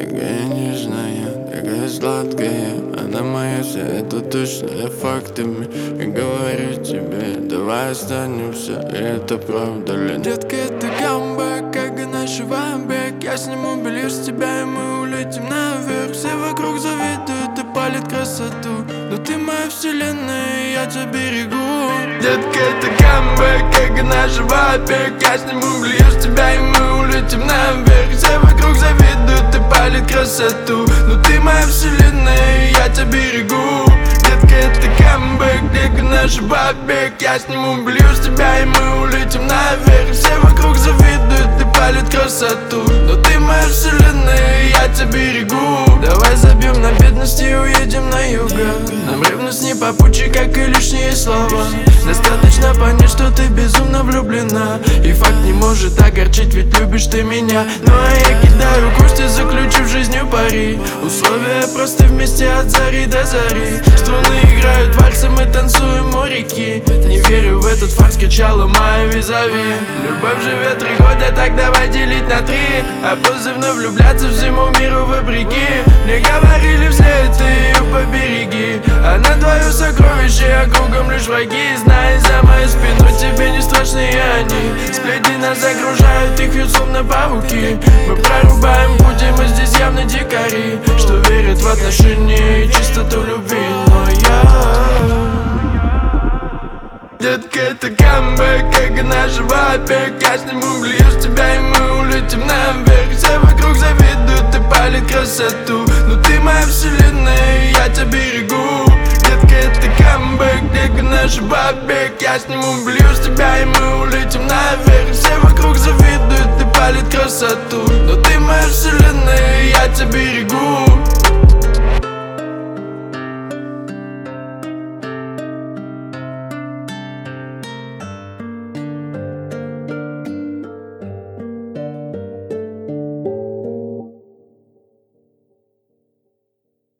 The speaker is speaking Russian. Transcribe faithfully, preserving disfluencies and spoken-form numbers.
такая нежная, такая сладкая. Она моя вся, это точно фактами. И говорю тебе, давай останемся, и это правда ли? Детка, это камбэк, как и наш вамбек. Я сниму белье с тебя, и мы улетим наверх. Все вокруг завидуют и палят красоту, но ты моя вселенная, и я тебя берегу. Детка, это камбэк, как и наш вамбек. Я сниму белье с тебя, и мы улетим наверх. Все вокруг завидуют и палят красоту, но ты моя вселенная, и я тебя берегу. Детка, это камбэк, как и наш вамбек. Я сниму белье с тебя, и мы улетим наверх. Все вокруг завидуют и палят красоту, но ты моя вселенная, и я тебя берегу. Давай забьем на бедность и уедем на юго. Нам ревность не попутчик, как и лишние слова. Достаточно понять, что ты безумно влюблена, и факт не может огорчить, ведь любишь ты меня. Ну а я кидаю кости, заключив жизнью пари. Условия просты, вместе от зари до зари. Струны играют вальсы, мы танцуем у реки. Не верю в этот фарс, кричала моя визави. Любовь живет три года, так давай делить на три, а позывно влюбляться всему миру вопреки. Мне говорили вслед, ты ее побереги, она твое сокровище, а кругом лишь враги. Знай, за моей спиной тебе не страшны они. Сплетни нас загружают, их вьют словно пауки. Мы прорубаем пути, мы здесь явно дикари, что верят в отношения и чистоту любви. Но я... Детка, это камбэк, как и наш вамбек. Я сниму белье с тебя, и мы улетим наверх. Все вокруг завидуют и палят красоту, но ты моя вселенная, и я тебя берегу. Детка, это камбэк, как и наш вамбек. Я сниму белье с тебя, и мы улетим наверх. Все вокруг завидуют и палят красоту, но ты моя вселенная.